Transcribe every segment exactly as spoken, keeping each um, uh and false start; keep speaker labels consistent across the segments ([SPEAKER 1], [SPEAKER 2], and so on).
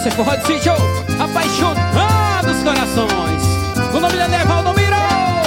[SPEAKER 1] Esse é forró de sítio, apaixonado dos corações. O nome dele é Valdomiro.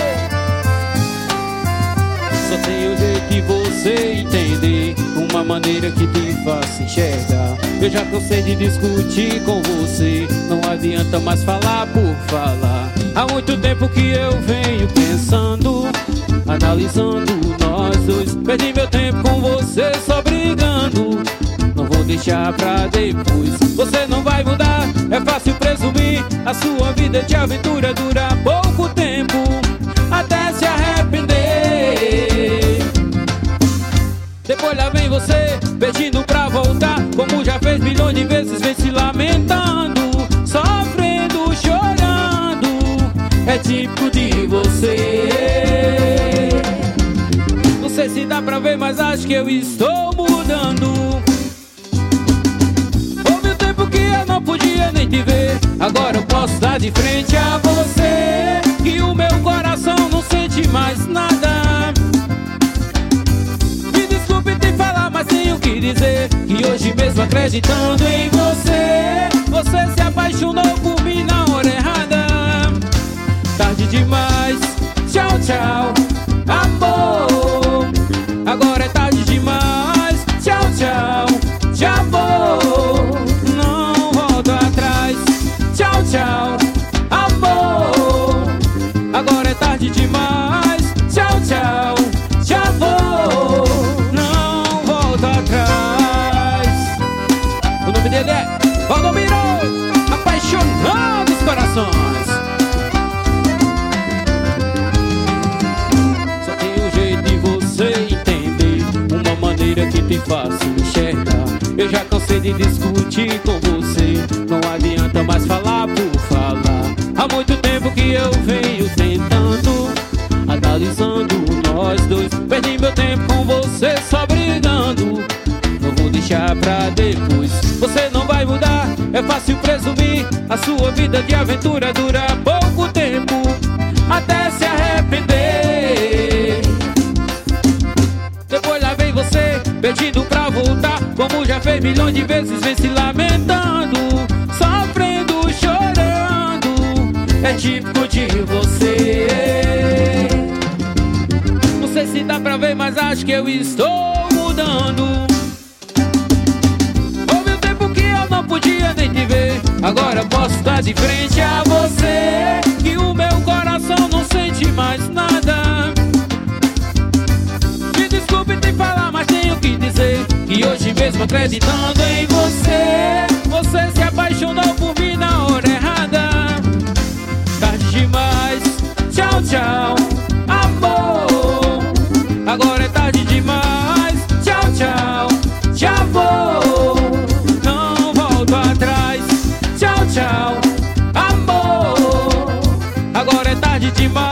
[SPEAKER 1] Só tem o jeito de você entender, uma maneira que te faça enxergar. Eu já cansei de discutir com você, não adianta mais falar por falar. Há muito tempo que eu venho pensando, analisando nós dois. Perdi meu tempo com você só brigando, não vou deixar pra depois. Você não vai mudar, é fácil presumir. A sua vida de aventura dura pouco tempo, até se arrepender. Depois lá vem você, pedindo pra voltar, como já fez milhões de vezes. Vem se lamentando, sofrendo, chorando. É típico de você. Não sei se dá pra ver, mas acho que eu estou mudando. Houve um tempo que eu não podia nem te ver, agora eu posso estar de frente a você, que o meu coração não sente mais nada. Me desculpe te falar, mas tenho que dizer que hoje mesmo acreditando em você, você se apaixonou por mim na hora errada. Tarde demais, tchau, tchau, amor. Agora é tarde demais, tchau, tchau, já vou. Não volto atrás, tchau, tchau, amor. Agora é tarde demais, tchau, tchau, já vou. Não volto atrás. O nome dele é Valdomiro, apaixonado dos corações. Que te faço enxergar. Eu já cansei de discutir com você, não adianta mais falar por falar. Há muito tempo que eu venho tentando, analisando nós dois. Perdi meu tempo com você só brigando, não vou deixar pra depois. Você não vai mudar, é fácil presumir. A sua vida de aventura dura pouco tempo, até se arrepender. Depois lá vem você, pedindo pra voltar, como já fez milhões de vezes. Vem se lamentando, sofrendo, chorando. É típico de você. Não sei se dá pra ver, mas acho que eu estou mudando. Houve um tempo que eu não podia nem te ver, agora eu posso estar de frente a você, que o meu coração não sente mais nada. E hoje mesmo acreditando em você, você se apaixonou por mim na hora errada. Tarde demais, tchau, tchau, amor. Agora é tarde demais, tchau, tchau, já vou. Não volto atrás, tchau, tchau, amor. Agora é tarde demais.